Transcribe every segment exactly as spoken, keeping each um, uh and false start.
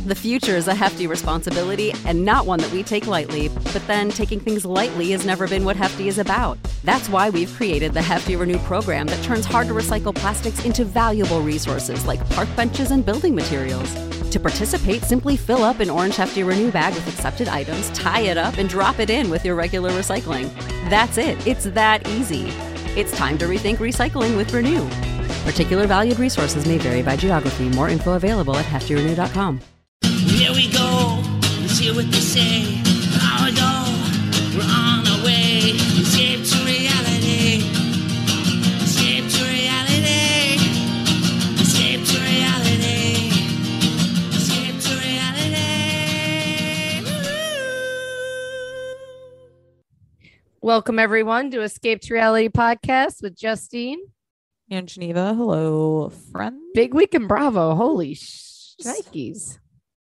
The future is a hefty responsibility and not one that we take lightly, but then taking things lightly has never been what Hefty is about. That's why we've created the Hefty Renew program that turns hard-to-recycle plastics into valuable resources like park benches and building materials. To participate, simply fill up an orange Hefty Renew bag with accepted items, tie it up, and drop it in with your regular recycling. That's it. It's that easy. It's time to rethink recycling with Renew. Particular valued resources may vary by geography. More info available at hefty renew dot com. Here we go, let's hear what they say. Hour ago, we're on our way. Escape to reality. Escape to reality. Escape to reality. Escape to reality. Woo! Welcome, everyone, to Escape to Reality podcast with Justine and Geneva. Hello, friend. Big week in Bravo. Holy shnikes.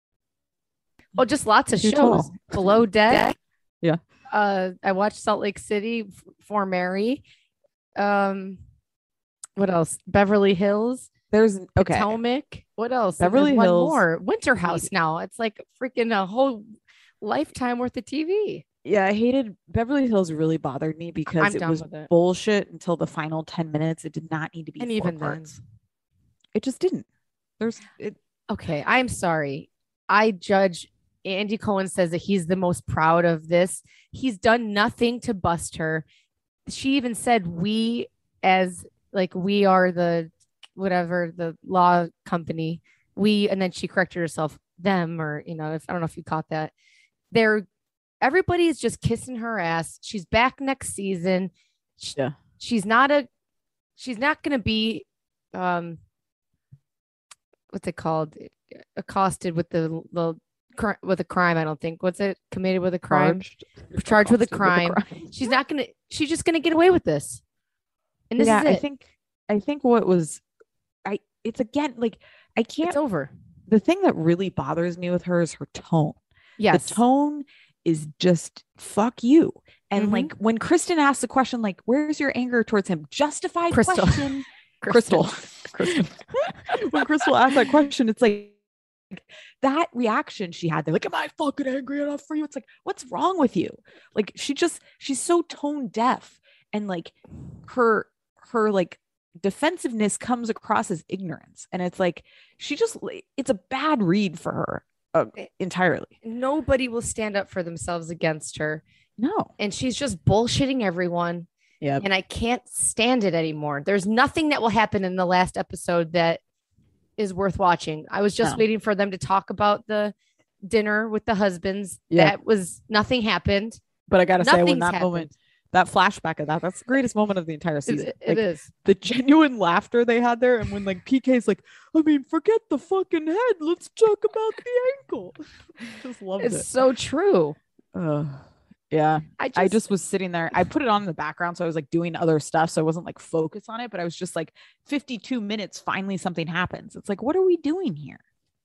Oh, just lots of Too shows. tall. Below Deck. Yeah. Uh, I watched Salt Lake City f- for Mary. Um, what else? Beverly Hills. There's okay. Potomac. What else? Beverly There's one Hills. more. Winter House now. It's like freaking a whole lifetime worth of T V. Yeah, I hated Beverly Hills. Really bothered me because I'm it done was with it. bullshit until the final ten minutes. It did not need to be And four even then. parts. It just didn't. There's it. Okay, I'm sorry. I judge Andy Cohen says that he's the most proud of this. He's done nothing to bust her. She even said we as like we are the whatever the law company. We and then she corrected herself, them or you know, if I don't know if you caught that. They're everybody's just kissing her ass. She's back next season. She- Yeah. She's not a she's not gonna be um what's it called? Accosted with the the cri- with a crime. I don't think. What's it? Committed with a crime. Charged, Charged with a accosted crime. She's not gonna. She's just gonna get away with this. And this yeah, is it. I think. I think what was, I. It's again like I can't. It's over. The thing that really bothers me with her is her tone. Yes. The tone is just fuck you. And Mhm. like when Kristen asks the question, like, where's your anger towards him? Justified Crystal. question. Crystal. Crystal. When Crystal asked that question, it's like that reaction she had. They're like, am I fucking angry enough for you? It's like, what's wrong with you? Like, she just, she's so tone deaf. And like her, her like defensiveness comes across as ignorance. And it's like, she just, it's a bad read for her uh, entirely. Nobody will stand up for themselves against her, No. and she's just bullshitting everyone. Yeah. And I can't stand it anymore. There's nothing that will happen in the last episode that is worth watching. I was just No. waiting for them to talk about the dinner with the husbands. Yeah. That was nothing happened. But I gotta say, when Nothing's that happened. moment, that flashback of that, that's the greatest moment of the entire season. It, it Like, is. the genuine laughter they had there, and when like P K's like, I mean, forget the fucking head, let's talk about the ankle. Just loved It's it. so true. Ugh. Yeah, I just, I just was sitting there. I put it on in the background, so I was like doing other stuff, so I wasn't like focused on it. But I was just like, fifty-two minutes. Finally, something happens. It's like, what are we doing here?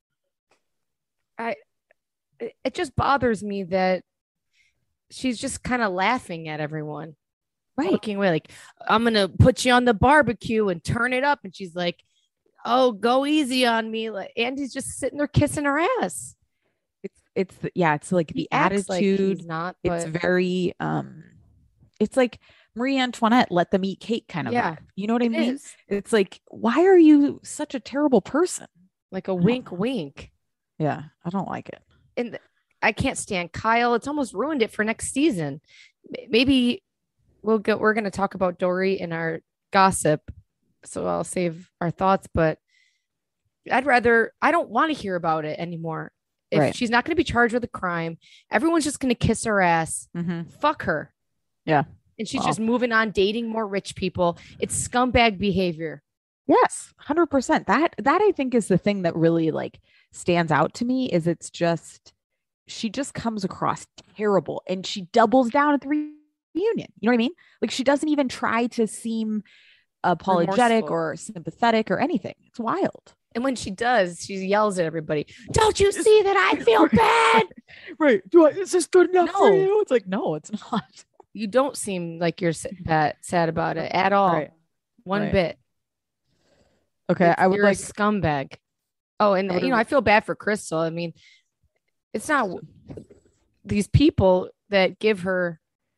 it it just bothers me that she's just kind of laughing at everyone. Right. Looking away, like, I'm gonna put you on the barbecue and turn it up. And she's like, oh, go easy on me. Like Andy's just sitting there kissing her ass. It's it's the, yeah. It's like the He acts attitude. like he's not, It's but very um. It's like Marie Antoinette, let them eat cake kind of Yeah, vibe. You know what I it mean? is. It's like, why are you such a terrible person? Like a wink, wink. Yeah, I don't like it. And I can't stand Kyle. It's almost ruined it for next season. M- Maybe we'll go. We're going to talk about Dory in our gossip, so I'll save our thoughts. But I'd rather. I don't want to hear about it anymore. If Right. she's not going to be charged with a crime, everyone's just going to kiss her ass. Mm-hmm. Fuck her. Yeah. And she's Well. just moving on, dating more rich people. It's scumbag behavior. Yes, one hundred percent. That that I think is the thing that really like stands out to me is it's just she just comes across terrible, and she doubles down at the re- reunion. You know what I mean? Like she doesn't even try to seem apologetic Remorseful. or sympathetic or anything. It's wild. And when she does, she yells at everybody. Don't you see that I feel bad? Right. Do I, is this good enough for No. you? It's like, no, it's not. You don't seem like you're s- that sad about it at all. Right. One Right. bit. Okay. It's- I would you're like a scumbag. Oh, and I would've- you know, I feel bad for Crystal. I mean, it's not these people that give her,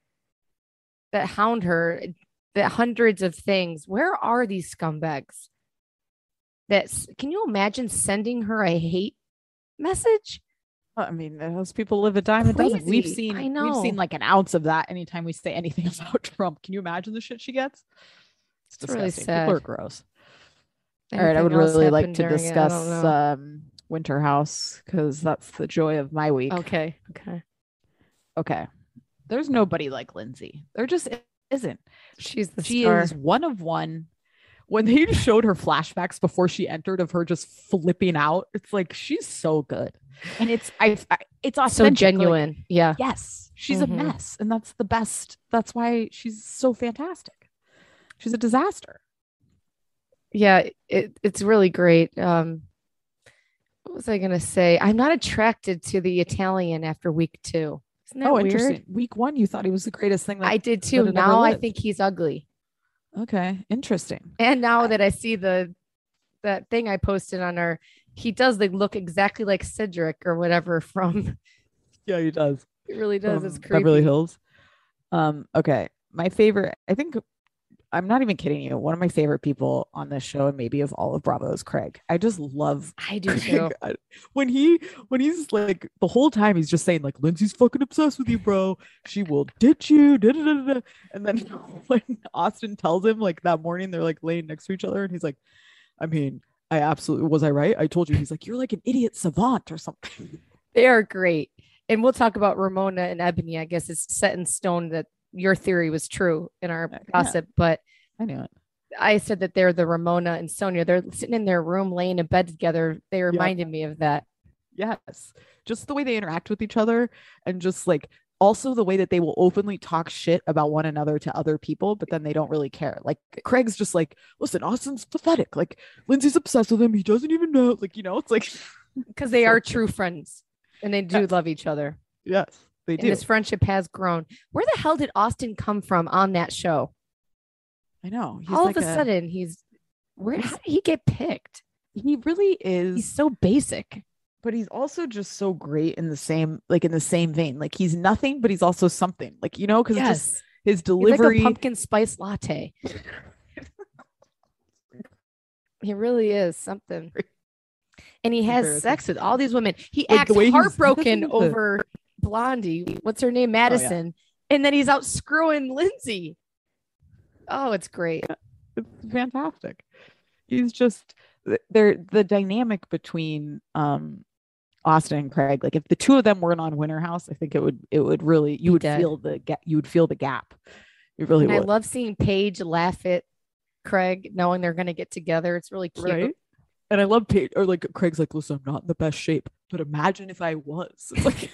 that hound her, that hundreds of things. Where are these scumbags? That's, can you imagine sending her a hate message? I mean, those people live a dime a dozen. We've Crazy. seen, I we've know. seen like an ounce of that anytime we say anything about Trump. Can you imagine the shit she gets? It's, It's really disgusting. sad. People are gross. All right, I Anything would else really like happened to during it? I discuss don't know. um, Winter House because that's the joy of my week. Okay. Okay. Okay. There's nobody like Lindsay. There just isn't. She's the She star. is one of one. When they showed her flashbacks before she entered of her just flipping out, it's like she's so good, and it's I, I it's authentic, So like, genuine. Yeah. yes, she's Mhm. a mess, and that's the best. That's why she's so fantastic. She's a disaster. Yeah. It, it's really great. Um, what was I going to say? I'm not attracted to the Italian after week two. Isn't that Oh, weird? interesting. Week one, you thought he was the greatest thing. That, I did that too. had ever Now I lived. think he's ugly. Okay, interesting. And now that I see the that thing I posted on our, he does like look exactly like Cedric or whatever from. Yeah, he does. It really does. From It's creepy. Beverly Hills. Um. Okay, my favorite. I think I'm not even kidding you. One of my favorite people on this show, and maybe of all of Bravo, is Craig. I just love I do too. Craig. when he when he's like the whole time he's just saying like Lindsay's fucking obsessed with you, bro. She will ditch you. Da, da, da, da. And then when Austin tells him like that morning they're like laying next to each other and he's like, I mean, I absolutely was I right? I told you. He's like, you're like an idiot savant or something. They are great. And we'll talk about Ramona and Ebony. I guess it's set in stone that your theory was true in our Yeah. gossip, but I knew it. I said that they're the Ramona and Sonia. They're sitting in their room, laying in bed together. They reminded me of that. Yes. Just the way they interact with each other and just like also the way that they will openly talk shit about one another to other people, but then they don't really care. Like Craig's just like, listen, Austin's pathetic. Like Lindsay's obsessed with him. He doesn't even know. Like, you know, it's like Because they So are funny. true friends and they do Yes. love each other. yes, they And do. this friendship has grown. Where the hell did Austin come from on that show? I know. He's All like of a, sudden, he's where? How did he get picked? he really is, He's so basic. but he's also just so great in the same, like in the same vein. Like he's nothing, but he's also something. Like, you know, because just Yes, his he's delivery. like a pumpkin spice latte. He really is something. And he has Embarrassing. sex with all these women. He Like, acts the way he's- heartbroken he doesn't even- over Blondie. What's her name? Madison. And then he's out screwing Lindsay. Oh, it's great. It's fantastic. He's just they're the dynamic between um Austin and Craig. Like if the two of them weren't on Winter House, I think it would it would really you would dead. feel the gap. You would feel the gap. You really And I would. love seeing Paige laugh at Craig, knowing they're going to get together. It's really cute. right. And I love Paige or like Craig's like, listen, I'm not in the best shape, but imagine if I was. It's like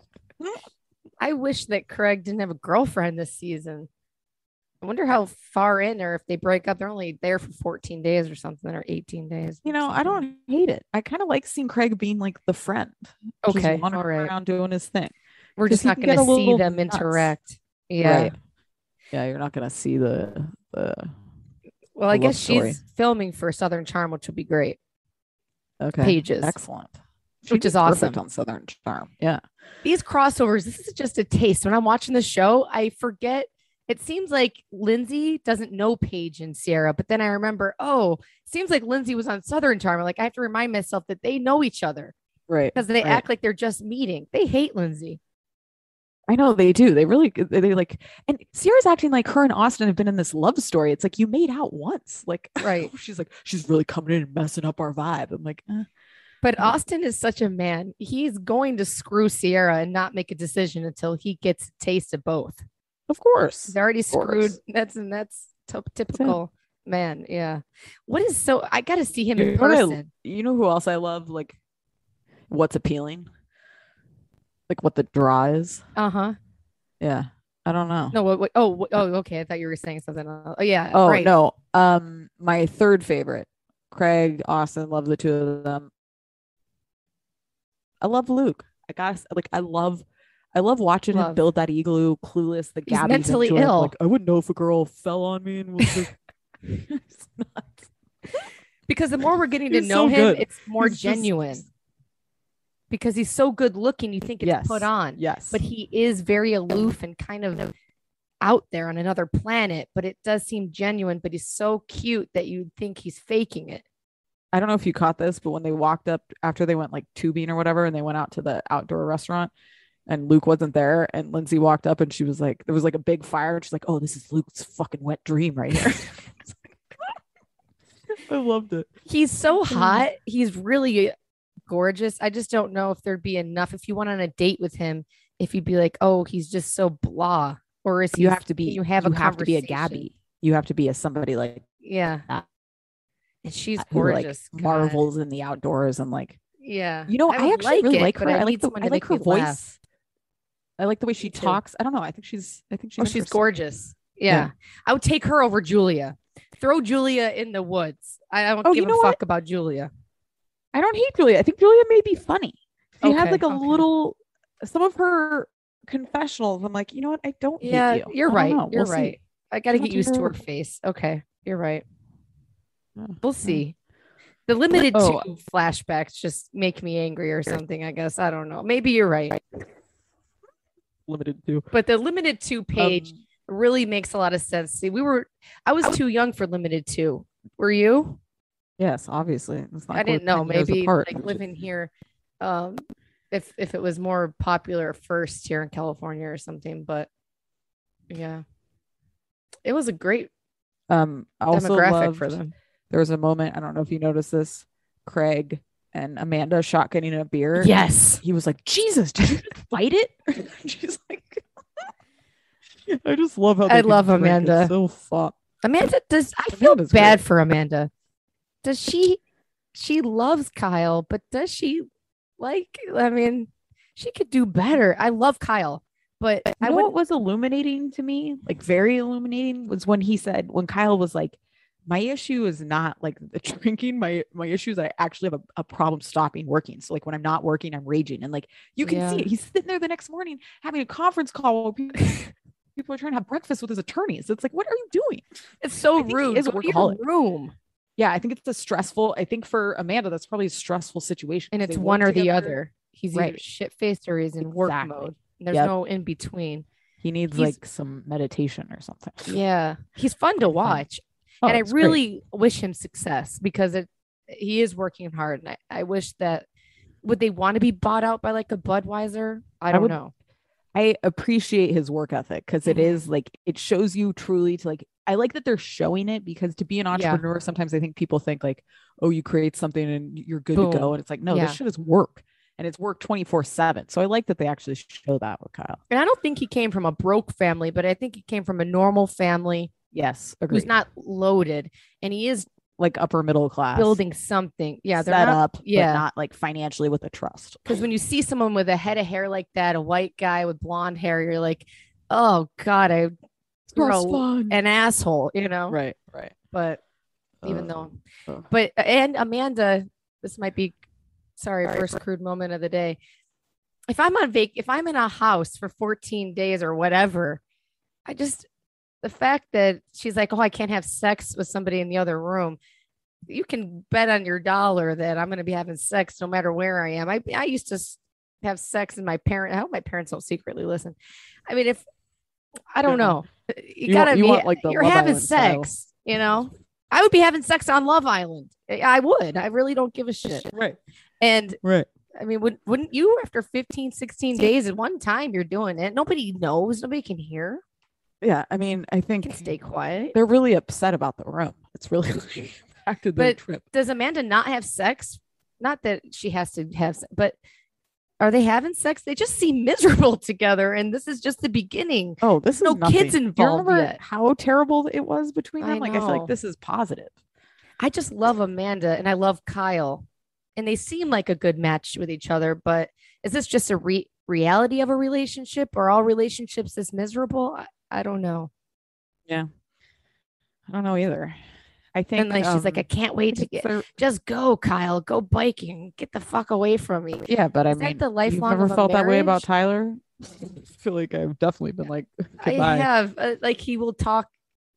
I wish that Craig didn't have a girlfriend this season. I wonder how far in, or if they break up, they're only there for fourteen days or something, or eighteen days. you know, I don't hate it. I kind of like seeing Craig being like the friend. just Okay, wandering all right. around doing his thing. We're 'cause just he not can going get to a see little them nuts. interact. Yeah. Right. Yeah, you're not gonna see the the Well, I the guess love story. she's filming for Southern Charm, which would be great. okay Pages. Excellent. Which is perfect awesome. on Southern Charm. Yeah. These crossovers, this is just a taste. When I'm watching the show, I forget. It seems like Lindsay doesn't know Paige and Sierra, but then I remember, oh, it seems like Lindsay was on Southern Charm. Like I have to remind myself that they know each other Right. because they right. act like they're just meeting. They hate Lindsay. I know they do. They really they, they like and Sierra's acting like her and Austin have been in this love story. It's like you made out once. Like Right. she's like, she's really coming in and messing up our vibe. I'm like, eh. But Yeah. Austin is such a man. He's going to screw Sierra and not make a decision until he gets a taste of both. Of course. He's already Of course. screwed. That's and that's t- typical man. Yeah. What is so? I got to see him You in know, what I- person. you know who else I love? Like what's appealing? Like what the draw is. Uh huh. Yeah. I don't know. No. What, what, oh. What, oh. Okay. I thought you were saying something. else. Oh yeah. Oh right. no. Um, my third favorite, Craig, Austin, love the two of them. I love Luke. I guess like I love, I love watching him Love. build that igloo. Clueless, the He's Gabby's mentally into it, ill. Like I wouldn't know if a girl fell on me and was just. It's nuts. because the more we're getting to He's know so him, good. it's more He's just- genuine. Because he's so good looking, you think it's Yes. put on. Yes. But he is very aloof and kind of out there on another planet. But it does seem genuine. But he's so cute that you'd think he's faking it. I don't know if you caught this, but when they walked up after they went like tubing or whatever, and they went out to the outdoor restaurant and Luke wasn't there, and Lindsay walked up and she was like, there was like a big fire. And she's like, oh, this is Luke's fucking wet dream right here. I loved it. He's so hot. He's really gorgeous. I just don't know if there'd be enough if you went on a date with him, if you'd be like, oh, he's just so blah. Or is he You have to be, you have you a have to be a conversation. Gabby. You have to be a somebody like Yeah. that. And she's who, like, gorgeous. God. marvels in the outdoors and like, Yeah. you know, I, would actually really it, like but her. I, need like the, someone I to like make her me voice. laugh. I like the way she Me too. talks. I don't know. I think she's, I think she's, Oh, she's interesting. gorgeous. Yeah. Yeah. I would take her over Julia. Throw Julia in the woods. I I don't Oh, give you know a fuck what? about Julia. I don't hate Julia. I think Julia may be funny. She Okay, has like a okay. little, some of her confessionals. I'm like, you know what? I don't Yeah, hate you. you're I don't right. know. You're We'll see. right. I got to I'll get take used to her her over. face. Okay. You're right. Yeah, We'll yeah. see. The limited Oh. two flashbacks just make me angry or something, I guess. I don't know. Maybe you're right. Limited to. But the limited two page Um, really makes a lot of sense. See, we were, I was too young for limited two. Were you? yes, obviously. It's not I didn't quite know. ten years Maybe apart, like which is- living here, um, if if it was more popular first here in California or something. But yeah, it was a great Um, I also demographic loved, for them. there was a moment, I don't know if you noticed this, Craig and Amanda shotgunning a beer. Yes. He was like, Jesus, did you just fight it? She's like, I just love how I they can love drink. It's Amanda. so fun. Amanda does. I feel Amanda's bad great. for Amanda. Does she? She loves Kyle, but does she like? I mean, she could do better. I love Kyle, but I I know would. what was illuminating to me, like very illuminating, was when he said, when Kyle was like, my issue is not like the drinking. My my issue is that I actually have a, a problem stopping working. So like when I'm not working, I'm raging. And like you can see Yeah. it. He's sitting there the next morning having a conference call where people, people are trying to have breakfast with his attorneys. It's like, what are you doing? It's so I think he rude. is a Go to your workaholic. room, Yeah, I think it's a stressful. I think for Amanda, that's probably a stressful situation. and 'cause it's they one work or the together. other. He's either Right. shit faced or he's in work Exactly. mode. There's Yep. no in between. He needs He's- like some meditation or something. Yeah, he's fun to Fun. watch. Oh, and I it's great. really wish him success because it he is working hard, and I, I wish that would they want to be bought out by like a Budweiser? I don't would- know. I appreciate his work ethic because it Mhm. is like it shows you truly to like. I like that they're showing it because to be an Yeah. entrepreneur, sometimes I think people think like, oh, you create something and you're good Boom. to go, and it's like, no, Yeah. this shit is work, and it's work twenty-four seven. So I like that they actually show that with Kyle. And I don't think he came from a broke family, but I think he came from a normal family Yes, who's agreed. not loaded, and he is Like upper middle class, building something. Yeah, they're set not, up, yeah. but not like financially with a trust. Because when you see someone with a head of hair like that, a white guy with blonde hair, you're like, oh God, I you're That's a- fun. an asshole, you know. Right, right. But even Uh, though uh. but and Amanda, this might be sorry, first crude moment of the day. If I'm on vac, if I'm in a house for fourteen days or whatever, I just the fact that she's like, oh, I can't have sex with somebody in the other room. You can bet on your dollar that I'm going to be having sex no matter where I am. I I used to s- have sex in my parent. I hope my parents don't secretly listen. I mean, if I don't Yeah. know, you, You want- gotta you be. want, like, the you're Love having Island style. sex, you know. I would be having sex on Love Island. I I would. I really don't give a shit. Right, And right. I mean, would, wouldn't you after fifteen, sixteen days at one time you're doing it? Nobody knows. Nobody can hear. Yeah, I mean, I You think can stay quiet. they're really upset about the room. It's really impacted their But- trip. Does Amanda not have sex? Not that she has to have, se- but are they having sex? They just seem miserable together. And this is just the beginning. Oh, this no is nothing. kids Do you involved remember yet. how terrible it was between I them? Like I feel know. like this is positive. I just love Amanda and I love Kyle. And they seem like a good match with each other. But is this just a re- reality of a relationship? Are all relationships this miserable? I, I don't know. I don't know either. I think And like she's like, um, I can't wait to I think get they're- just go, Kyle. Go biking. Get the fuck away from me. yeah, but I Is that mean, the you've lifelong never of a felt that way about marriage? Tyler. I feel like I've definitely been like, I goodbye. have uh, like he will talk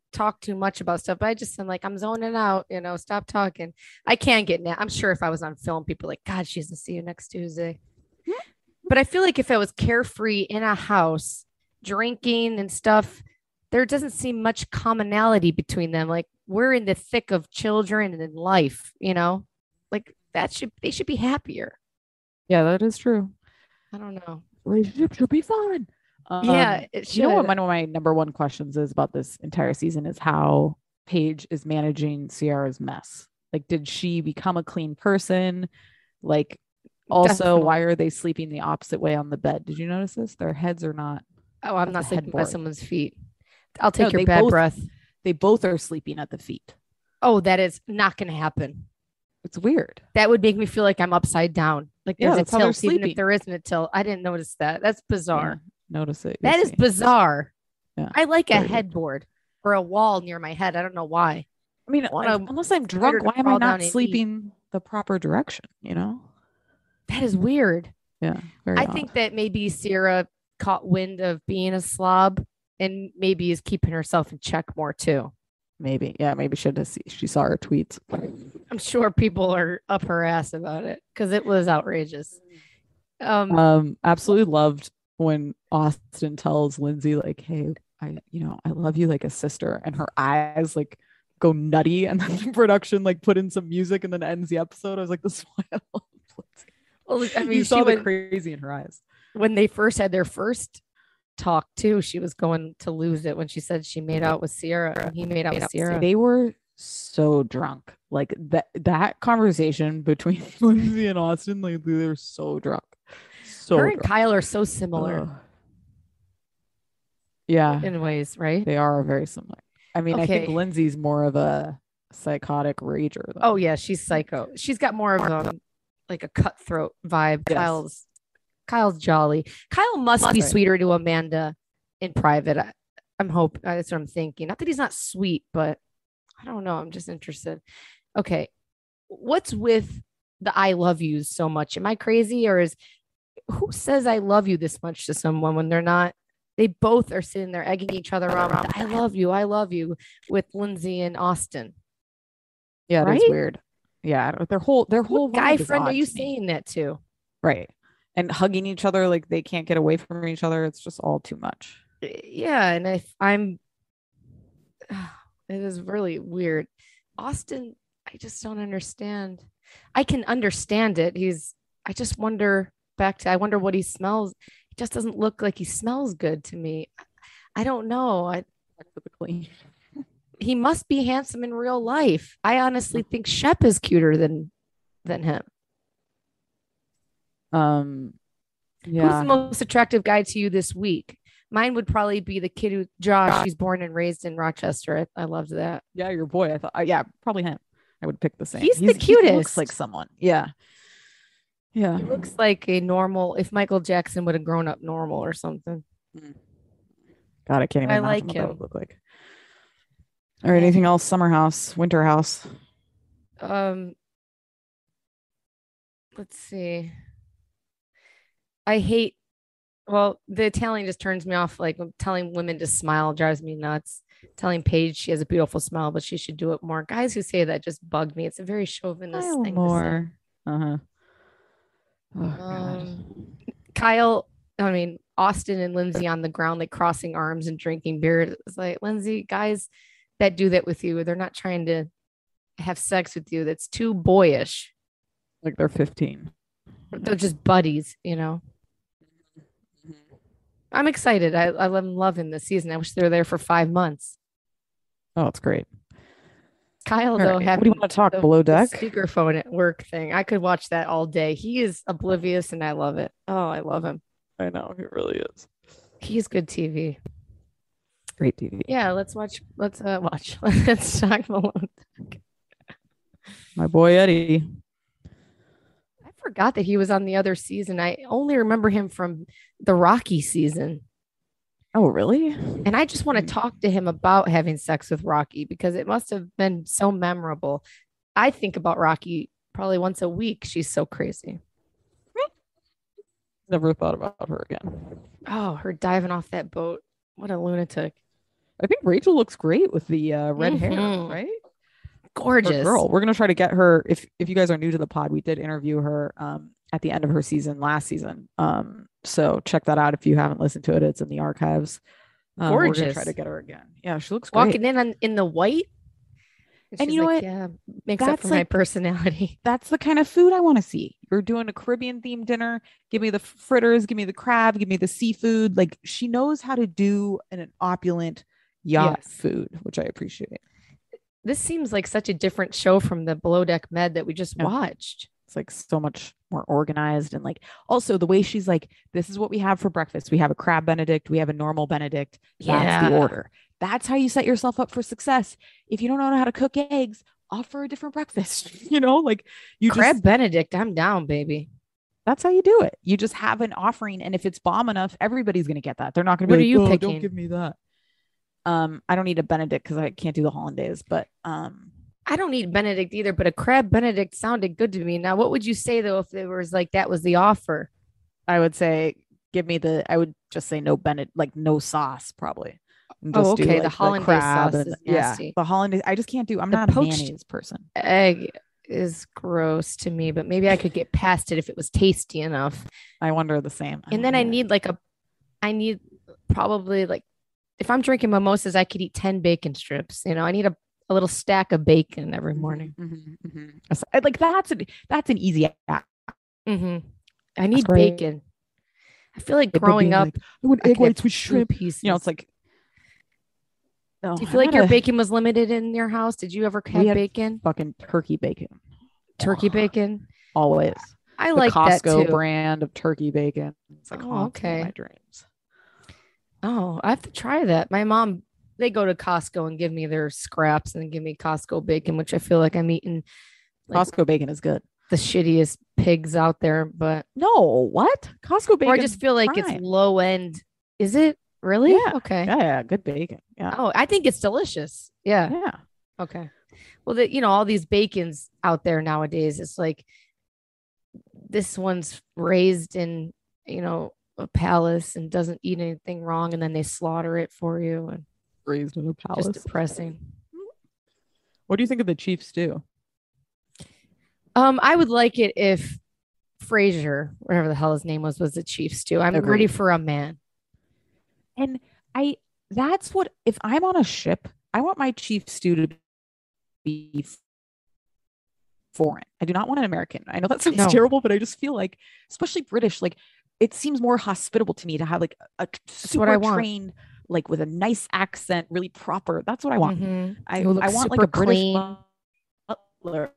talk too much about stuff, but I just am like, I'm zoning out, you know, stop talking. I can't get now. I'm sure if I was on film, people are like, God, she doesn't see you next Tuesday. But I feel like if I was carefree in a house, drinking and stuff, there doesn't seem much commonality between them. Like we're in the thick of children and in life, you know, like that should, they should be happier. Yeah, that is true. I don't know. Relationship should be fun. Um, yeah, it should. You know what one of my number one questions is about this entire season is how Paige is managing Sierra's mess. Like, did she become a clean person? Like, also, Definitely. why are they sleeping the opposite way on the bed? Did you notice this? Their heads are not. Oh, I'm at not the sleeping by headboard. someone's feet. I'll take No, your they bad both- breath. They both are sleeping at the feet. Oh, that is not going to happen. It's weird. That would make me feel like I'm upside down. Like Yeah, there's that's a how they're tilt, even sleeping. if there isn't a tilt. I didn't notice that. That's bizarre. Yeah, notice it. That You'll is see. bizarre. Yeah, I like a very weird. headboard or a wall near my head. I don't know why. I mean, wanna- unless I'm harder drunk, to why am I crawl down not and eat. sleeping the proper direction? You know? That is weird. Yeah. Very I odd. think that maybe Sierra caught wind of being a slob and maybe is keeping herself in check more too. maybe. Yeah, maybe she had to see. She saw her tweets. I'm sure people are up her ass about it because it was outrageous. Um, Um, absolutely loved when Austin tells Lindsay, like, hey, I, you know, I love you like a sister, and her eyes like go nutty, and then the production like put in some music and then ends the episode. I was like, this is why I love Lindsay. well, I mean, You she saw the went, crazy in her eyes. when they first had their first talk too, she was going to lose it when she said she made out with Sierra and he made out with Sierra. They were so drunk. Like that that conversation between Lindsay and Austin, like they were so drunk. So Her and drunk. Kyle are so similar Ugh. Yeah, in ways, right? they are very similar. I mean, I think Okay. Lindsay's more of a psychotic rager. Though. Oh yeah, she's psycho. She's got more of um like a cutthroat vibe. Yes. Kyle's Kyle's jolly. Kyle must be Right. sweeter to Amanda in private. I, I'm hope that's what I'm thinking. Not that he's not sweet, but I don't know. I'm just interested. Okay, what's with the I love yous so much? Am I crazy, or is who says I love you this much to someone when they're not? They both are sitting there egging each other on. with the, I love you. I love you with Lindsay and Austin. yeah, that's right? weird. Yeah, I don't- their whole their whole What guy vibe is friend are odd you to me. saying that to? Right, and hugging each other like they can't get away from each other. It's just all too much. Yeah, and if I'm it is really weird. Austin, I just don't understand. I can understand it. He's I just wonder back to I wonder what he smells. He just doesn't look like he smells good to me. I don't know. I Back to the clean. he must be handsome in real life. I honestly think Shep is cuter than than him. Um, Who's yeah, the most attractive guy to you this week? Mine would probably be the kid who Josh. He's born and raised in Rochester. I, I loved that. yeah, your boy. I thought, uh, yeah, probably him. I would pick the same. He's the He looks cutest. like someone. Yeah, yeah. He looks like a normal. If Michael Jackson would have grown up normal or something. God, I can't even I imagine like what that him. would look like. All right, anything else? Summer house, winter house. Um, let's see. I hate. Well, the Italian just turns me off. Like telling women to smile drives me nuts. Telling Paige she has a beautiful smile, but she should do it more. Guys who say that just bug me. It's a very chauvinist Smile thing to say. more. Uh huh. Oh, God. Um, Kyle, I mean, Austin and Lindsay on the ground, like crossing arms and drinking beer. It's like, Lindsay, guys that do that with you, they're not trying to have sex with you. That's too boyish. Like they're fifteen. They're just buddies, you know. I'm excited. I, I'm loving this season. I wish they were there for five months. Oh, it's great. Kyle, All though, right, what do having you want to talk the- below the deck? speakerphone at work thing. I could watch that all day. He is oblivious and I love it. Oh, I love him. I know he really is. He's good T V. Great T V. Yeah, let's watch. Let's uh, watch. Let's talk below deck. My boy Eddie. I forgot that he was on the other season. I only remember him from the Rocky season. Oh, really? And I just want to talk to him about having sex with Rocky because it must have been so memorable. I think about Rocky probably once a week. She's so crazy. Never thought about her again. Oh, her diving off that boat. What a lunatic. I think Rachel looks great with the uh, red hair, Mhm. right? Her Gorgeous. girl. We're gonna try to get her. If if you guys are new to the pod, we did interview her um at the end of her season last season. Um, so check that out if you haven't listened to it. It's in the archives. Um, We're gonna Gorgeous. try to get her again. Yeah, she looks great. Walking in on in the white. And she's you know like, what? Yeah, makes up That's for my like- personality. That's the kind of food I want to see. You're doing a Caribbean themed dinner. Give me the fritters, give me the crab, give me the seafood. Like she knows how to do an opulent yacht Yes. food, which I appreciate. This seems like such a different show from the Below Deck Med that we just Yeah. watched. It's like so much more organized. And like also the way she's like, this is what we have for breakfast. We have a crab Benedict, we have a normal Benedict. That's the Yeah. order. That's how you set yourself up for success. If you don't know how to cook eggs, offer a different breakfast. You know, like you Crab just Benedict, I'm down, baby. that's how you do it. You just have an offering, and if it's bomb enough, everybody's gonna get that. They're not gonna be What are like, you "Oh, picking?" don't give me that. Um, I don't need a Benedict because I can't do the hollandaise, but um, I don't need Benedict either, but a crab Benedict sounded good to me. Now, what would you say though if it was like that was the offer? I would say give me the. I would just say no Benedict, like no sauce, probably. And Oh, just do, okay, the like, hollandaise crab sauce and- is yeah, nasty. the hollandaise. I just can't do. I'm The not a poached- mayonnaise person. Egg is gross to me, but maybe I could get past it if it was tasty enough. I wonder the same. And then I need like a, I need probably like, if I'm drinking mimosas, I could eat ten bacon strips. You know, I need a, a little stack of bacon every morning. Mhm, mhm, mhm. I- Like that's an that's an easy act. hmm I need great. bacon. I feel like But growing being up, like, I want I egg could have whites with two shrimp. pieces. You know, it's like. No, Do you feel I'm like not your a bacon was limited in your house? Did you ever have had bacon? fucking turkey bacon? Turkey Ugh, bacon? always. I The like that Costco too. brand of turkey bacon. It's like Oh, haunts me in okay. my dreams. Oh, I have to try that. My mom, they go to Costco and give me their scraps and give me Costco bacon, which I feel like I'm eating like Costco bacon is good. the shittiest pigs out there. But No, what? Costco bacon. or I just feel like it's prime. low end. Is it really? Yeah. Okay. Yeah, yeah, good bacon. Yeah. Oh, I think it's delicious. Yeah. Yeah. Okay. Well, the, you know, all these bacons out there nowadays, it's like this one's raised in, you know, a palace and doesn't eat anything wrong, and then they slaughter it for you, and Raised in a palace. just depressing. What do you think of the chief stew? Um, I would like it if Fraser, whatever the hell his name was, was the chief stew. I'm ready Agreed. for a man. And I that's what if I'm on a ship, I want my chief stew to be f- foreign. I do not want an American. I know that sounds No. terrible, but I just feel like, especially British, like it seems more hospitable to me to have like a t- super what I want. trained, like with a nice accent, really proper. That's what I want. Mhm. I, Who looks I want like super a British clean. butler.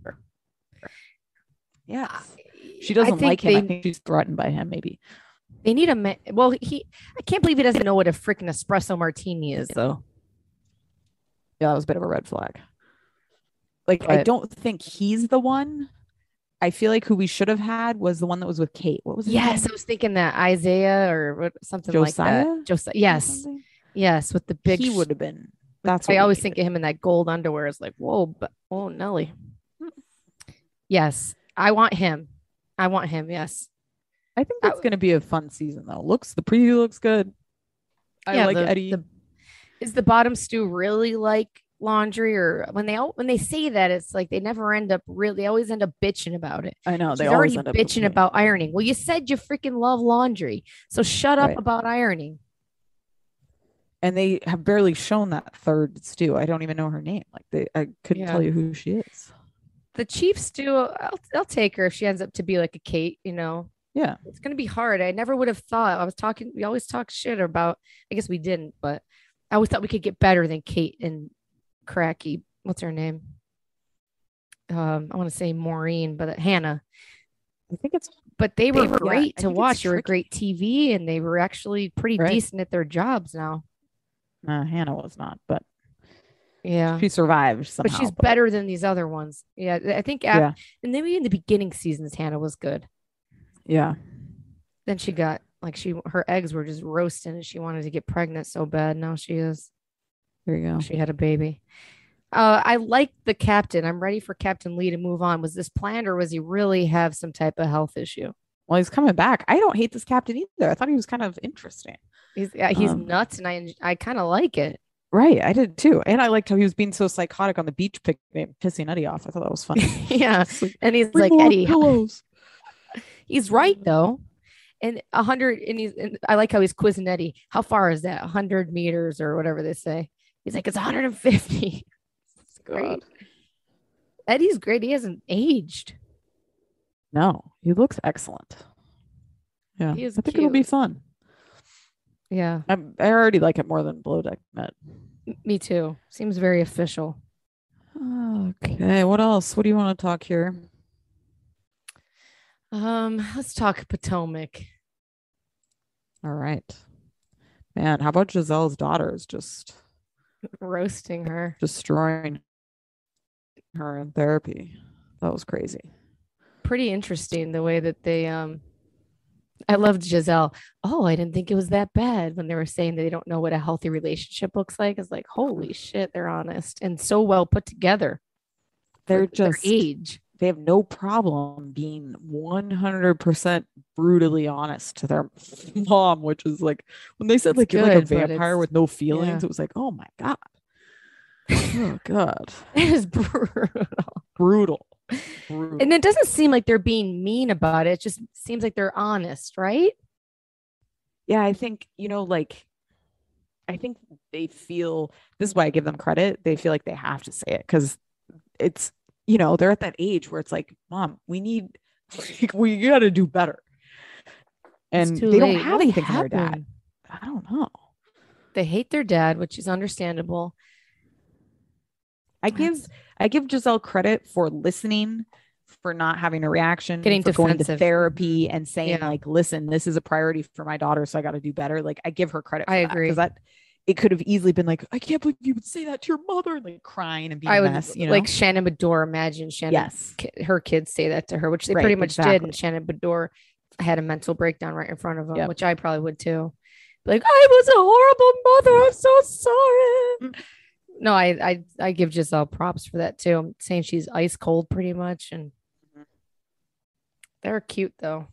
Yeah. I- She I doesn't think like him. They, I think she's threatened by him, maybe. they need a man. Well, he. I can't believe he doesn't know what a freaking espresso martini is, though. Yeah, that was a bit of a red flag. Like, I But- don't think he's the one. I feel like who we should have had was the one that was with Kate. What was his Yes, name? I was thinking that Isaiah or what, something like Josiah? that. Josiah. Or Yes, something? yes, with the big. He sh- would have been. That's I what we always needed. think of him in that gold underwear. It's like, whoa, but oh, Nelly. Yes, I want him. I want him. Yes. I think I- that's going to be a fun season, though. Looks the preview looks good. I Yeah, like the- Eddie. the- is the bottom stew really like laundry, or when they all when they say that, it's like they never end up really. They always end up bitching about it. I know She's they always already end up bitching complaining. about ironing. Well, you said you freaking love laundry, so shut up Right. about ironing. And they have barely shown that third stew. I don't even know her name. Like they, I couldn't Yeah. tell you who she is. The chief stew, I'll I'll take her if she ends up to be like a Kate. You know, Yeah, it's gonna be hard. I never would have thought. I was talking. We always talk shit about. I guess we didn't, but I always thought we could get better than Kate and Cracky. What's her name? Um, I want to say Maureen, but Hannah. I think it's But they were They were- yeah, great I to think it's watch. They were tricky. great T V, and they were actually pretty Right. decent at their jobs now. uh, Hannah was not, but Yeah. she survived somehow. But she's better than these other ones. Yeah, I think. Af- Yeah, And maybe in the beginning seasons, Hannah was good. yeah. Then she got like she her eggs were just roasting, and she wanted to get pregnant so bad. Now she is. There you go. She had a baby. Uh, I like the captain. I'm ready for Captain Lee to move on. Was this planned, or was he really have some type of health issue? Well, he's coming back. I don't hate this captain either. I thought he was kind of interesting. He's yeah, he's Um, nuts, and I I kind of like it. Right. I did too. And I liked how he was being so psychotic on the beach picnic, pissing Eddie off. I thought that was funny. Yeah. Like, And he's bring like, more Eddie, pillows. he's right though. And a hundred, and he's, and I like how he's quizzing Eddie. How far is that? A hundred meters or whatever they say. He's like, it's one hundred fifty. It's great. God. Eddie's great. He hasn't aged. No, he looks excellent. Yeah. He is I think it'll be cute. fun. Yeah, I'm, I already like it more than Below Deck Met. m- me too. Seems very official. Okay. What else? What do you want to talk here? Um, let's talk Potomac. All right. Man, how about Giselle's daughters just Roasting her. destroying her in therapy? That was crazy. Pretty interesting the way that they um I loved Giselle. Oh, I didn't think it was that bad when they were saying they don't know what a healthy relationship looks like. It's like, holy shit, they're honest and so well put together. They're for their just age. they have no problem being one hundred percent brutally honest to their mom, which is like when they said It's like you're like a good, but vampire it's- with no feelings, yeah. it was like, oh my God. Oh God. It is brutal. Brutal. Brutal. And it doesn't seem like they're being mean about it. It just seems like they're honest, right? Yeah, I think, you know, like I think they feel this is why I give them credit. They feel like they have to say it because it's, you know, they're at that age where it's like, Mom, we need, we got to do better. It's And too they don't late. have What anything from their dad. happened? I don't know. They hate their dad, which is understandable. I give I give Giselle credit for listening, for not having a reaction, Getting for going to defensive. therapy and saying Yeah. like, listen, this is a priority for my daughter, so I got to do better. Like I give her credit. For I that, agree. because that it could have easily been like, I can't believe you would say that to your mother, and like crying and being I a would mess. You know, like Shannon Bedore. Imagine Shannon, yes, ki- her kids say that to her, which they Right, pretty much did. exactly. And Shannon Bedore had a mental breakdown right in front of him, Yep. which I probably would too. Like, I was a horrible mother. I'm so sorry. No, I, I I give Giselle props for that too. I'm saying she's ice cold pretty much, and Mhm. they're cute though.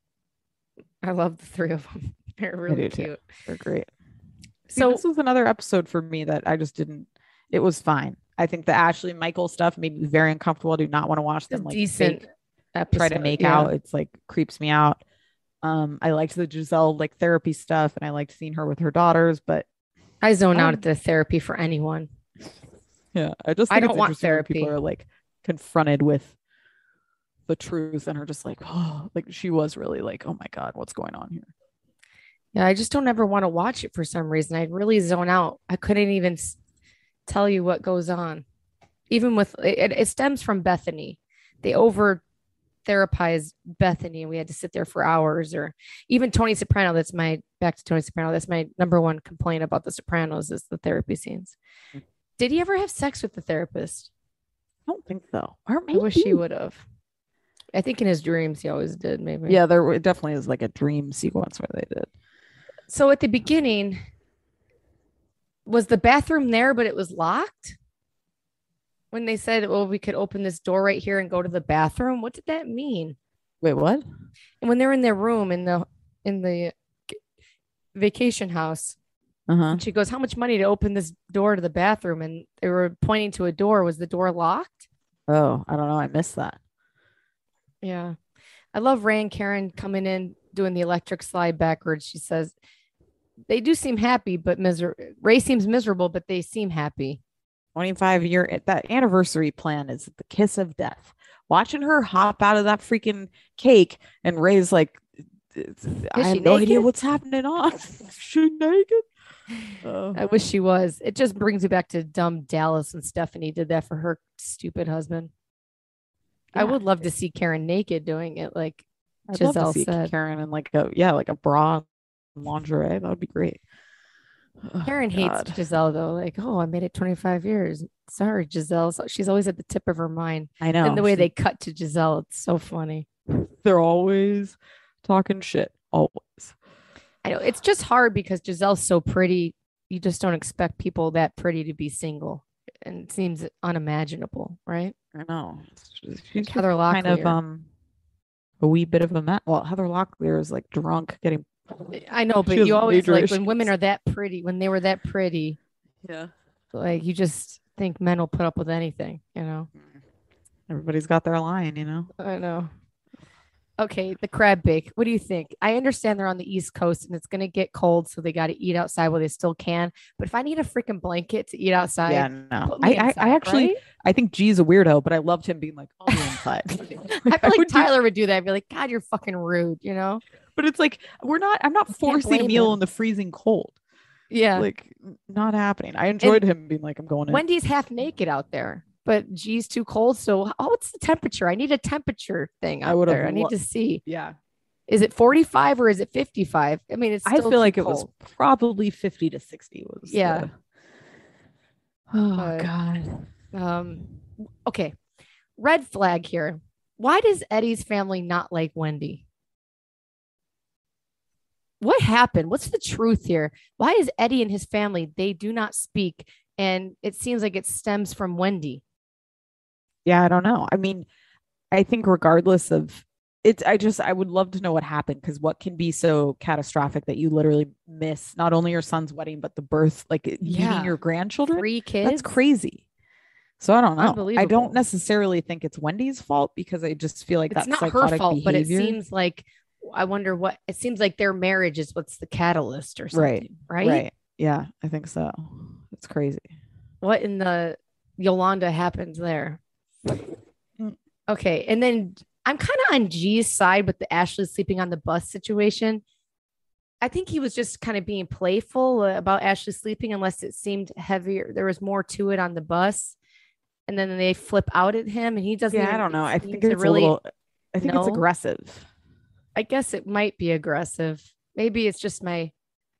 I love the three of them. They're really do too. cute. they're great. See, So this was another episode for me that I just didn't. It was fine. I think the Ashley and Michael stuff made me very uncomfortable. I do not want to watch it's a them like decent fake episode. try to make yeah. out. It's like creeps me out. Um, I liked the Giselle like therapy stuff, and I liked seeing her with her daughters. But I zone out Um, at the therapy for anyone. yeah, I just I think don't it's want interesting when therapy. people are like confronted with the truth and are just like, oh, like she was really like, oh my God, what's going on here? Yeah, I just don't ever want to watch it for some reason. I really zone out. I couldn't even s- tell you what goes on. Even with it, it stems from Bethany. They over therapize Bethany, and we had to sit there for hours. Or even Tony Soprano. That's my back to Tony Soprano. That's my number one complaint about The Sopranos is the therapy scenes. Mm. Did he ever have sex with the therapist? I don't think so. Or I wish he maybe. would have. I think in his dreams he always did. Maybe. Yeah, there it definitely is like a dream sequence where they did. So at the beginning, was the bathroom there, but it was locked? When they said, well, we could open this door right here and go to the bathroom. What did that mean? Wait, what? And when they're in their room in the in the vacation house, Uh huh. and she goes, how much money to open this door to the bathroom? And they were pointing to a door. Was the door locked? Oh, I don't know. I missed that. Yeah. I love Ray and Karen coming in doing the electric slide backwards. She says, they do seem happy, but miser- Ray seems miserable, but they seem happy. twenty-five year that anniversary plan is the kiss of death. Watching her hop out of that freaking cake and Ray's like, I she have no idea naked? what's happening on. Is she naked? Oh. I wish she was. It just brings me back to dumb Dallas and Stephanie did that for her stupid husband. I Yeah. would love to see Karen naked doing it, like I'd love Giselle to see said. Karen in like a yeah, like a bra and lingerie. That would be great. Oh, Karen hates God. Giselle though. Like, oh, I made it twenty-five years. Sorry, Giselle. So she's always at the tip of her mind. I know. And the way she- they cut to Giselle, it's so funny. they're always talking shit. Always. I know it's just hard because Giselle's so pretty. You just don't expect people that pretty to be single. And it seems unimaginable, right? I know. She's, she's just Heather kind of Locklear. um a wee bit of a mess. Well, Heather Locklear is like drunk, getting I know, but has you always major like when women issues. are that pretty, when they were that pretty, Yeah. Like you just think men will put up with anything, you know? Everybody's got their line, you know? I know. Okay, the crab bake. What do you think? I understand they're on the East Coast and it's gonna get cold, so they got to eat outside while they still can. But if I need a freaking blanket to eat outside, Yeah, no. put I, me I, inside, I actually, right? I think G's a weirdo, but I loved him being like, I'll be inside. I feel like would do- Tyler would do that. I'd be like, God, you're fucking rude, you know? but it's like, we're not, I'm not forcing a blame meal him. in the freezing cold. Yeah. Like, not happening. I enjoyed him being like, I'm going in. Wendy's half naked out there, but G's too cold. So, oh, what's the temperature? I need a temperature thing I out would've there. I need lo- to see. Yeah. Is it forty-five or is it fifty-five? I mean, it's I still feel too like it cold. was probably fifty to sixty was Yeah. the- oh But- God. Um, okay. Red flag here. Why does Eddie's family not like Wendy? What happened? What's the truth here? Why is Eddie and his family, they do not speak? And it seems like it stems from Wendy. Yeah, I don't know. I mean, I think regardless of it's, I just, I would love to know what happened, because what can be so catastrophic that you literally miss not only your son's wedding, but the birth, like Yeah. meeting your grandchildren? Three kids. That's crazy. So I don't know. I Unbelievable. don't necessarily think it's Wendy's fault, because I just feel like It's that's not her psychotic fault, but it behavior. seems like I wonder what it seems like their marriage is what's the catalyst or something. Right. Right. Right. Yeah, I think so. It's crazy. What in the Yolanda happens there? Mm. Okay. And then I'm kind of on G's side with the Ashley sleeping on the bus situation. I think he was just kind of being playful about Ashley sleeping, unless it seemed heavier. There was more to it on the bus. And then they flip out at him and he doesn't. Yeah, I even don't know. I seem think to it's really, a little, I think it's know. aggressive. I guess it might be aggressive. Maybe it's just my,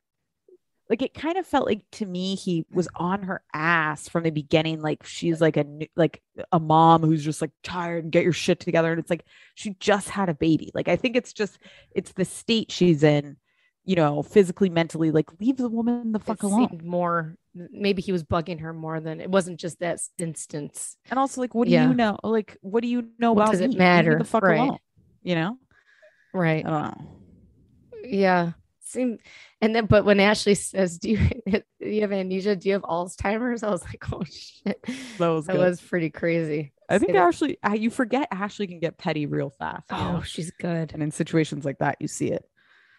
Like, it kind of felt like to me he was on her ass from the beginning. Like, she's like a new- like a mom who's just like tired and get your shit together. And it's like she just had a baby. Like, I think it's just it's the state she's in, you know, physically, mentally. Like, leave the woman the fuck it alone. seemed more, maybe he was bugging her more than it wasn't just that instance. And also, like, what do Yeah. you know? Like, what do you know What about does it me? Leave me matter? the fuck Right. alone. You know? Right. I don't know. Yeah. Seem and then but when Ashley says, Do you do you have amnesia? Do you have Alzheimer's? I was like, oh shit. That was That good. was pretty crazy. I think Say that- Ashley, uh, you forget Ashley can get petty real fast. you Oh, know? she's good. And in situations like that, you see it.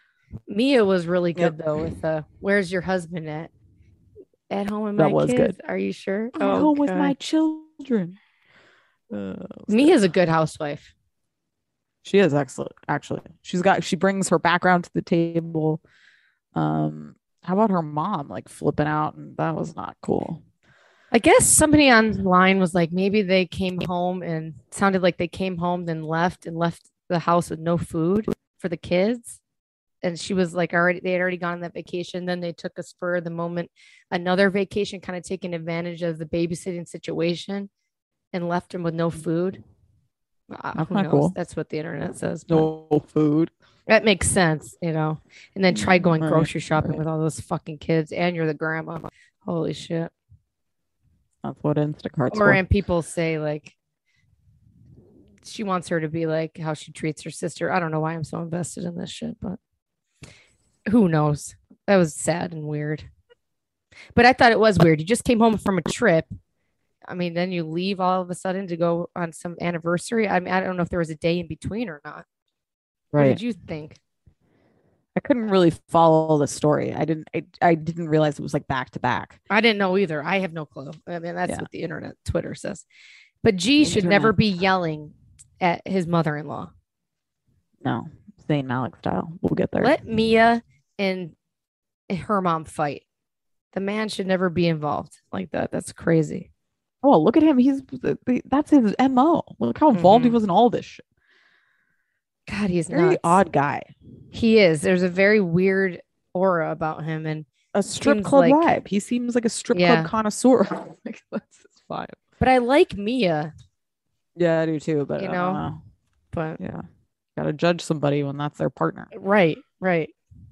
Mia was really good Yep. though with uh where's your husband at? At home with That my was kids. good. Are you sure? At Oh, home with God. my children. Uh, that was Mia's a good housewife. She is excellent, actually. She's got she brings her background to the table. Um, how about her mom like flipping out? And that was not cool. I guess somebody online was like, maybe they came home and sounded like they came home, then left and left the house with no food for the kids. And she was like, already, they had already gone on that vacation. Then they took a spur of the moment, another vacation, kind of taking advantage of the babysitting situation and left them with no food. Uh, That's who not knows? cool. That's what the internet says. but No food. That makes sense, you know. And then try going Right, grocery shopping right. with all those fucking kids and you're the grandma. Holy shit. That's what Instacart's Or for. and people say like she wants her to be like how she treats her sister. I don't know why I'm so invested in this shit, but who knows? That was sad and weird. But I thought it was weird. You just came home from a trip. I mean, then you leave all of a sudden to go on some anniversary. I mean, I don't know if there was a day in between or not. What Right. did you think? I couldn't really follow the story. I didn't. I, I didn't realize it was like back to back. I didn't know either. I have no clue. I mean, that's Yeah. what the internet, Twitter says. But G should never Internet. be yelling at his mother-in-law. No, Zayn Malik style. We'll get there. Let Mia and her mom fight. The man should never be involved like that. That's crazy. Oh, look at him. He's that's his M O. Look how involved he Mhm. was in all this shit. God, he's Very nuts. odd guy. He is. There's a very weird aura about him, and A strip Seems club like- vibe. He seems like a strip Yeah. club connoisseur. Like, that's his vibe. but I like Mia. Yeah, I do too. But You I don't know? know. But Yeah, gotta judge somebody when that's their partner. right, right.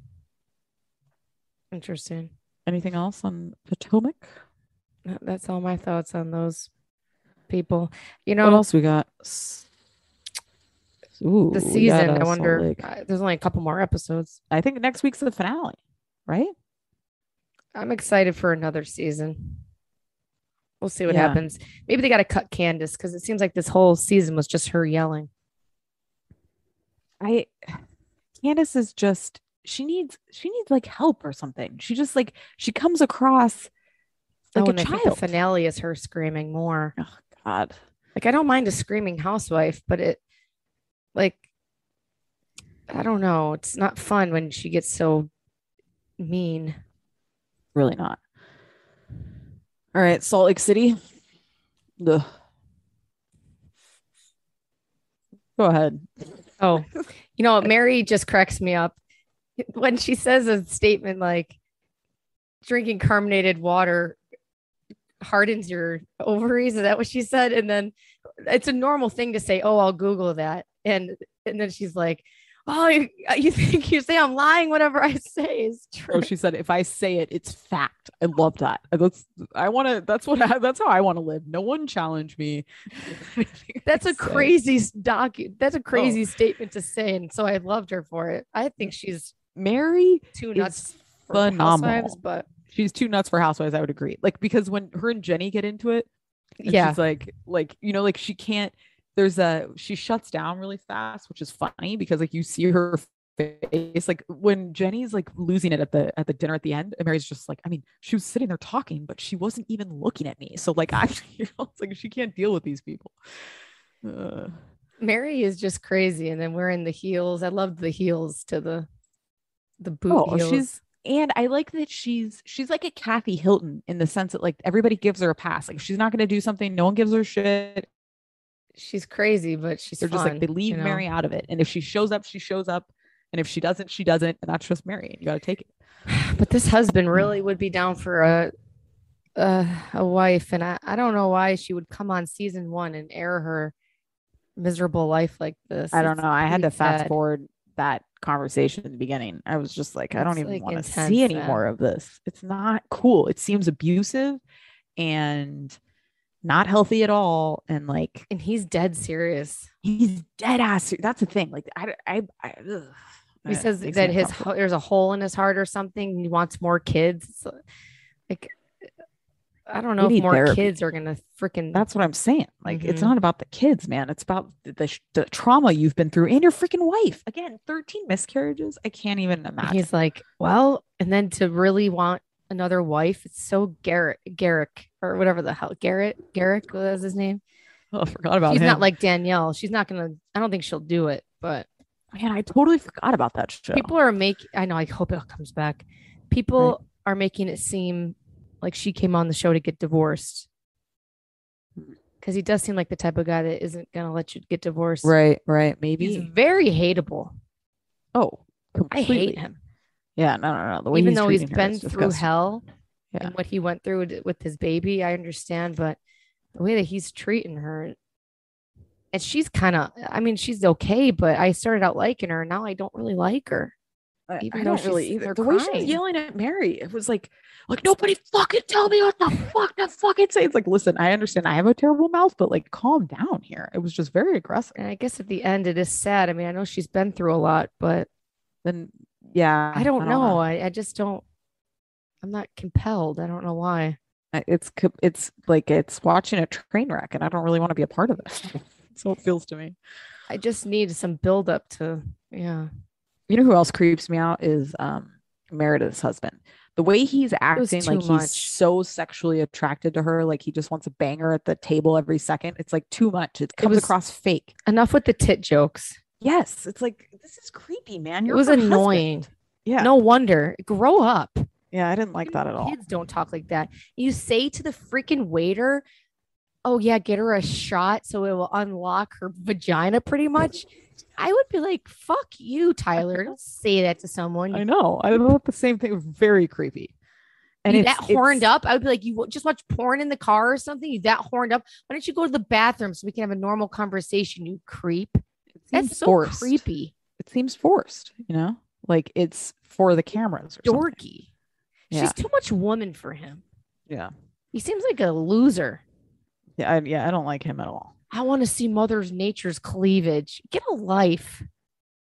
Interesting. Anything else on Potomac? That- That's all my thoughts on those people. You What know, else we got? S- Ooh, the we got, season. uh, I Salt wonder. Lake. uh, There's only a couple more episodes. I think next week's the finale, right? I'm excited for another season. We'll see what Yeah. happens. Maybe they got to cut Candace because it seems like this whole season was just her yelling. I Candace is just she needs she needs like help or something. She just like she comes across like oh, a and I think child. the finale is her screaming more. Oh God. Like, I don't mind a screaming housewife, but it, like, I don't know. It's not fun when she gets so mean. Really not. All right, Salt Lake City. Ugh. Go ahead. Oh, you know, Mary just cracks me up when she says a statement like drinking carbonated water hardens your ovaries. Is that what she said? And then it's a normal thing to say, oh, I'll Google that. And and then she's like, oh, you, you think you say I'm lying? Whatever I say is true. Oh, she said, if I say it, it's fact. I love that. That's I want to. That's what. I, that's how I want to live. No one challenge me. That's a Say. crazy doc. That's a crazy Oh. statement to say, and so I loved her for it. I think she's Mary too is nuts for phenomenal. Housewives, but She's too nuts for Housewives. I would agree. Like because when her and Jenny get into it, and yeah, she's like, like you know, like she can't. There's a she shuts down really fast, which is funny because like you see her face like when Jenny's like losing it at the at the dinner at the end, and Mary's just like, I mean, she was sitting there talking, but she wasn't even looking at me. So like actually, you know, it's like she can't deal with these people. Uh, Mary is just crazy. And then wearing the heels. I loved the heels to the the boot oh, heels. she's and I like that she's she's like a Kathy Hilton in the sense that like everybody gives her a pass. Like if she's not going to do something, no one gives her shit. she's crazy, but she's They're fun, just like they leave you know? Mary out of it, and if she shows up, she shows up, and if she doesn't, she doesn't, and that's just Mary. And you got to take it. But this husband really would be down for a a, a wife, and I, I don't know why she would come on season one and air her miserable life like this. I don't It's know. I had to pretty fast sad. forward that conversation in the beginning. I was just like, I don't It's, even like, want to intense, see any man. more of this. It's not cool. It seems abusive and not healthy at all. And like And he's dead serious. he's dead ass. ser- That's the thing. Like I, I, I ugh. He Uh, says makes that me his uncomfortable. there's a hole in his heart or something. And he wants more kids. It's like I don't know We if need more therapy. kids are gonna freaking. That's what I'm saying. Like it's Mhm. not about the kids, man. It's about the, the sh- the trauma you've been through and your freaking wife. Again, thirteen miscarriages. I can't even imagine. He's like, well, and then to really want another wife, it's so Garrett, Garrick, or whatever the hell, Garrett, Garrick was his name. oh, I forgot about She's him. not like Danielle. She's not gonna. I don't think she'll do it. But Man, I totally forgot about that show. people are making. I know. I hope it comes back. People are making it seem like she came on the show to get divorced. Because he does seem like the type of guy that isn't gonna let you get divorced. Right, right. Maybe. He's very hateable. oh, I completely. hate him. Yeah, no, no, no. The way Even he's though he's treating her been is through disgusting. hell Yeah. and what he went through with- with his baby, I understand. But the way that he's treating her, and she's kind of, I mean, she's okay, but I started out liking her. Now I don't really like her. I, even I though don't really she's- either. they're The way she was crying. yelling at Mary, it was like, like nobody fucking tell me what the fuck to fucking say. It's like, listen, I understand I have a terrible mouth, but like, calm down here. It was just very aggressive. And I guess at the end, it is sad. I mean, I know she's been through a lot, but Then, yeah, I don't, know. I, I just don't, I'm not compelled. I don't know why. I- It's co- it's like it's watching a train wreck, and I don't really want to be a part of it. So it feels to me. I just need some buildup to, yeah. You know who else creeps me out is um Meredith's husband. The way he's acting too like he's much. so sexually attracted to her, like he just wants to bang her at the table every second. It's like too much. It comes was- across fake. Enough with the tit jokes. Yes, it's like this is creepy, man. You're it was her husband. annoying. Yeah, No wonder. Grow up. yeah, I didn't like that at all. Kids don't talk like that. You say to the freaking waiter, oh, yeah, get her a shot so it will unlock her vagina pretty much. I would be like, fuck you, Tyler. Don't say that to someone. I know. I thought the same thing. Very creepy. And you it's, that horned it's- up. I would be like, you just watch porn in the car or something. You that horned up. Why don't you go to the bathroom so we can have a normal conversation, you creep? It seems That's so forced. creepy. It seems forced. You know, like it's for the cameras or something. Dorky. Yeah. She's too much woman for him. Yeah, He seems like a loser. yeah, I, yeah. I don't like him at all. I want to see Mother Nature's cleavage. Get a life.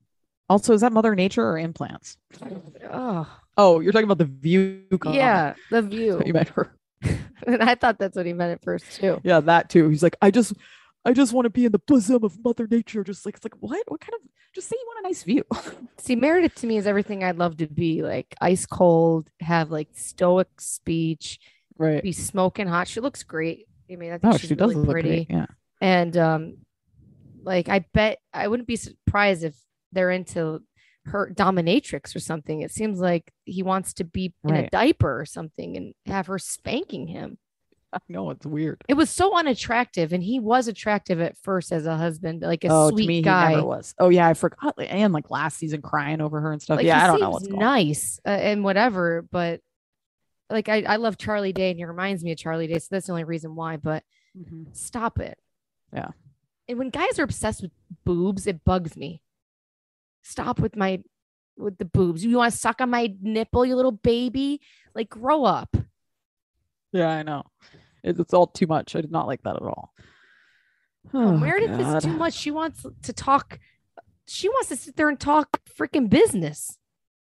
Also, is that Mother Nature or implants? Oh, Oh, you're talking about the View comment. yeah, The That's View. what you meant her. And I thought that's what he meant at first too. Yeah, that too. He's like, I just, I just want to be in the bosom of Mother Nature. Just like, it's like, what? What kind of? Just say you want a nice view. See, Meredith to me is everything I'd love to be, like ice cold, have like stoic speech, Right. be smoking hot. She looks great. I mean, I think Oh, she's she really does look pretty. great. Yeah. And um, like I bet I wouldn't be surprised if they're into her dominatrix or something. It seems like he wants to be in a Right. diaper or something and have her spanking him. I know it's weird. It was so unattractive, and he was attractive at first as a husband, like a Oh, sweet to me, guy. he never was. Oh yeah, I forgot. And like last season, crying over her and stuff. Like, yeah, he I don't know seems what's going on. nice uh, and whatever, but like I, I love Charlie Day, and he reminds me of Charlie Day, so that's the only reason why. But Mhm. stop it. Yeah. And when guys are obsessed with boobs, it bugs me. Stop with my with the boobs. You want to suck on my nipple, you little baby? Like, grow up. Yeah, I know. It, it's all too much. I did not like that at all. Oh, Oh, Meredith God. is too much. She wants to talk. She wants to sit there and talk freaking business.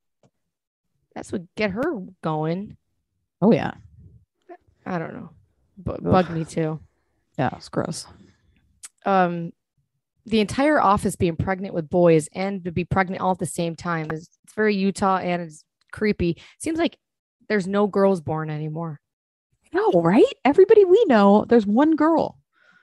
That's what get her going. Oh yeah. I don't know. But Ugh. bug me too. Yeah, it's gross. Um, the entire office being pregnant with boys and to be pregnant all at the same time is it's very Utah and it's creepy. Seems like there's no girls born anymore. No, right? Everybody we know, there's one girl.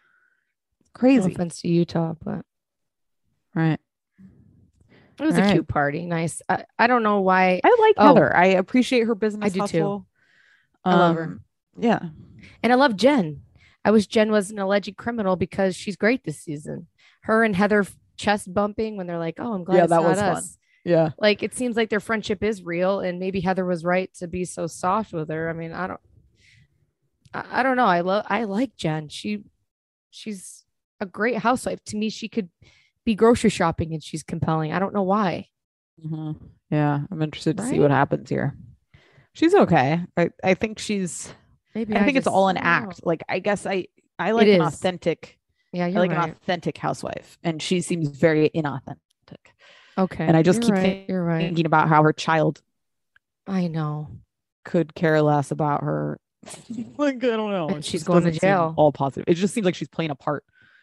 No Crazy. offense to Utah, but Right. it was All a right. cute party. Nice. I, I don't know why. I like Oh. Heather. I appreciate her business I do too. hustle. I love her. Um, Yeah. And I love Jen. I wish Jen was an alleged criminal because she's great this season. Her and Heather chest bumping when they're like, "Oh, I'm glad Yeah, it's that not was fun. us." Yeah. Like, it seems like their friendship is real, and maybe Heather was right to be so soft with her. I mean, I don't, I, I don't know. I love, I like Jen. She, she's a great housewife. To me, she could be grocery shopping, and she's compelling. I don't know why. Mhm. Yeah. I'm interested to see Right? what happens here. She's okay. I, I think she's, Maybe I think it's just- all an I don't know. act. Like, I guess I, I like an is. authentic, Yeah, I you're like right. an authentic housewife. And she seems very inauthentic. Okay, And I just you're keep right. You're right. thinking about how her child I know. could care less about her. Like, I don't know. And It she's just going to doesn't seem jail. All positive. It just seems like she's playing a part.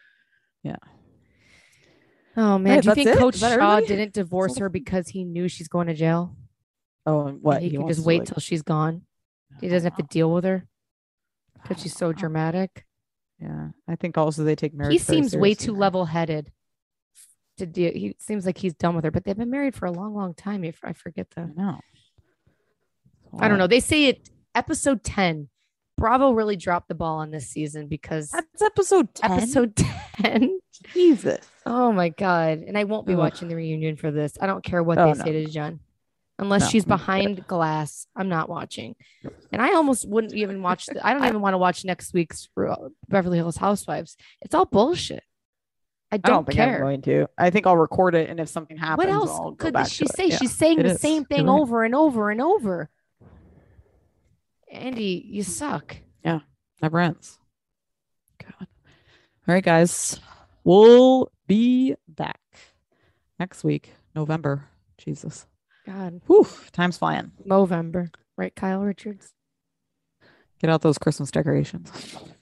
Oh man, Right, do you that's think it? Coach Is that Shaw everybody? didn't divorce her because he knew she's going to jail? Oh, and what? And he, can wants just to, wait like- till she's gone. He doesn't have to deal with her because she's so dramatic. Yeah, I think also they take marriage. He very seems way seriously too now. level-headed to deal. He seems like he's done with her, but they've been married for a long, long time. If I forget I that, know. I don't know. They say it episode ten. Bravo really dropped the ball on this season because That's episode ten. episode ten. Jesus. Oh my god! And I won't be Ugh. watching the reunion for this. I don't care what Oh, they no. say to Jen, unless No, she's me neither. behind glass. I'm not watching, and I almost wouldn't even watch. The, I don't even want to watch next week's uh, Beverly Hills Housewives. It's all bullshit. I I don't, don't think I'm care. going to. I think I'll record it, and if something happens, What else I'll go could back she to it. say? Yeah, She's saying it the is. same You're thing right. over and over and over. Andy, you suck. Never ends. God. All right, guys. We'll be back next week, November. Jesus. God, Whew, time's flying. Movember, right, Kyle Richards? Get out those Christmas decorations.